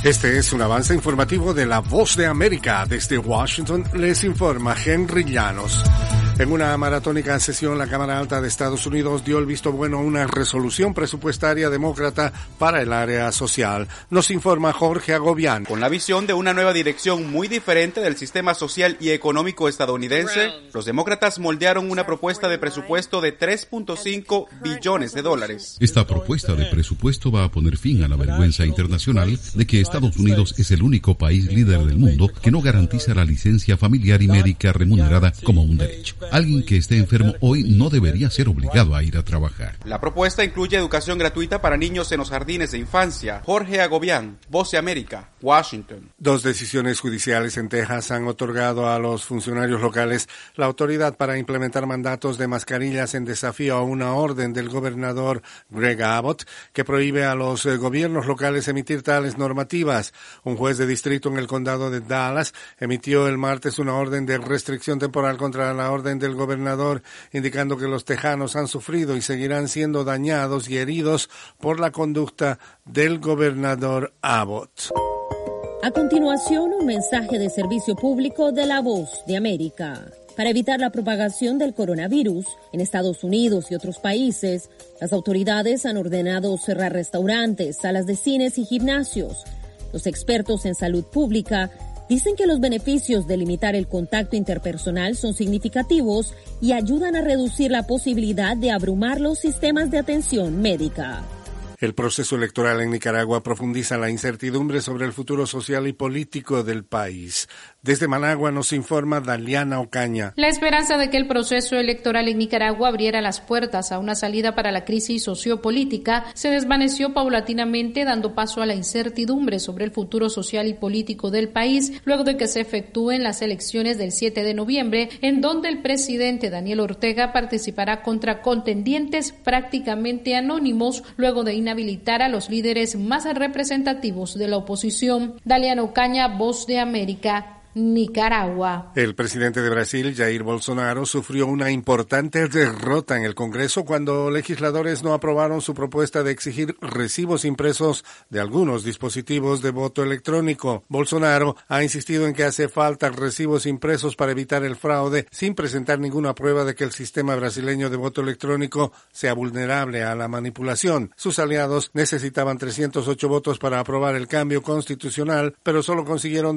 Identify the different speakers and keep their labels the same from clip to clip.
Speaker 1: Este es un avance informativo de La Voz de América. Desde Washington les informa Henry Llanos. En una maratónica sesión, la Cámara Alta de Estados Unidos dio el visto bueno a una resolución presupuestaria demócrata para el área social. Nos informa Jorge Agobián.
Speaker 2: Con la visión de una nueva dirección muy diferente del sistema social y económico estadounidense, los demócratas moldearon una propuesta de presupuesto de $3.5 billones.
Speaker 3: Esta propuesta de presupuesto va a poner fin a la vergüenza internacional de que Estados Unidos es el único país líder del mundo que no garantiza la licencia familiar y médica remunerada como un derecho. Alguien que esté enfermo hoy no debería ser obligado a ir a trabajar.
Speaker 2: La propuesta incluye educación gratuita para niños en los jardines de infancia. Jorge Agobián, Voz de América, Washington.
Speaker 1: Dos decisiones judiciales en Texas han otorgado a los funcionarios locales la autoridad para implementar mandatos de mascarillas en desafío a una orden del gobernador Greg Abbott que prohíbe a los gobiernos locales emitir tales normativas. Un juez de distrito en el condado de Dallas emitió el martes una orden de restricción temporal contra la orden del gobernador, indicando que los tejanos han sufrido y seguirán siendo dañados y heridos por la conducta del gobernador Abbott.
Speaker 4: A continuación, un mensaje de servicio público de La Voz de América. Para evitar la propagación del coronavirus en Estados Unidos y otros países, las autoridades han ordenado cerrar restaurantes, salas de cines y gimnasios. Los expertos en salud pública dicen que los beneficios de limitar el contacto interpersonal son significativos y ayudan a reducir la posibilidad de abrumar los sistemas de atención médica.
Speaker 1: El proceso electoral en Nicaragua profundiza la incertidumbre sobre el futuro social y político del país. Desde Managua nos informa Daliana Ocaña.
Speaker 5: La esperanza de que el proceso electoral en Nicaragua abriera las puertas a una salida para la crisis sociopolítica se desvaneció paulatinamente, dando paso a la incertidumbre sobre el futuro social y político del país, luego de que se efectúen las elecciones del 7 de noviembre, en donde el presidente Daniel Ortega participará contra contendientes prácticamente anónimos, luego de inhabilitar a los líderes más representativos de la oposición. Daliana Ocaña, Voz de América, Nicaragua.
Speaker 1: El presidente de Brasil, Jair Bolsonaro, sufrió una importante derrota en el Congreso cuando legisladores no aprobaron su propuesta de exigir recibos impresos de algunos dispositivos de voto electrónico. Bolsonaro ha insistido en que hace falta recibos impresos para evitar el fraude, sin presentar ninguna prueba de que el sistema brasileño de voto electrónico sea vulnerable a la manipulación. Sus aliados necesitaban 308 votos para aprobar el cambio constitucional, pero solo consiguieron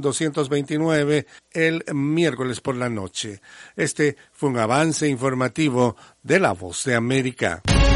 Speaker 1: 229 el miércoles por la noche. Este fue un avance informativo de La Voz de América.